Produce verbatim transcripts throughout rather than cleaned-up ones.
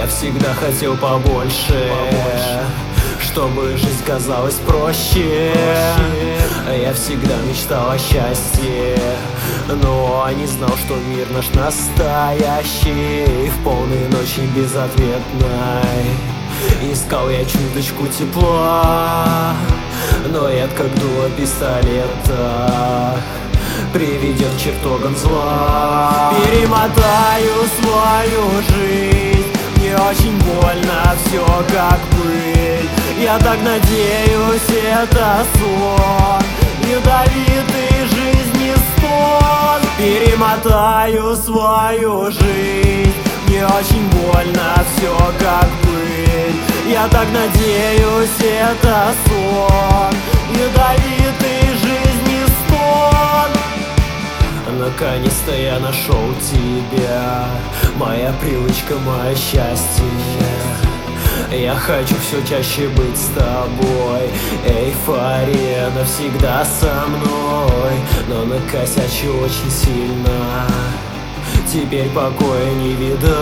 всегда хотел побольше, побольше. Чтобы жизнь казалась проще, проще. Я всегда мечтал о счастье, но не знал, что мир наш настоящий. В полной ночи безответной искал я чуточку тепла, но яд, как дуло пистолета, приведет к чертогам зла. Перемотаю свою жизнь, мне очень больно, все как пыль. Я так надеюсь, это сон, ядовитый жизни стон. Перемотаю свою жизнь, мне очень больно, все как пыль. Я так надеюсь, это сон, ядовитый жизни стон. Наконец-то я нашел тебя, моя привычка, мое счастье. Я хочу все чаще быть с тобой, эйфория навсегда со мной. Но накосячу очень сильно, теперь покоя не видать.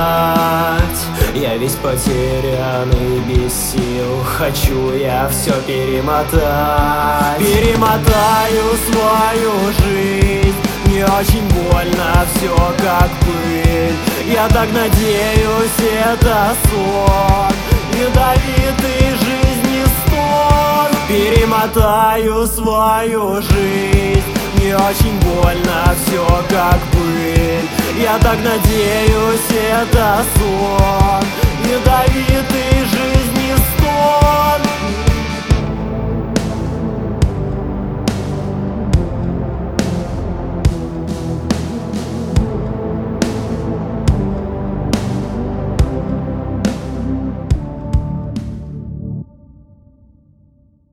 Я весь потерян и без сил, хочу я все перемотать. Перемотаю свою жизнь, мне очень больно, все как пыль. Я так надеюсь, это сон, ядовитый жизни стон. Перемотаю свою жизнь, мне очень больно, все как пыль. Я так надеюсь, это сон, ядовитый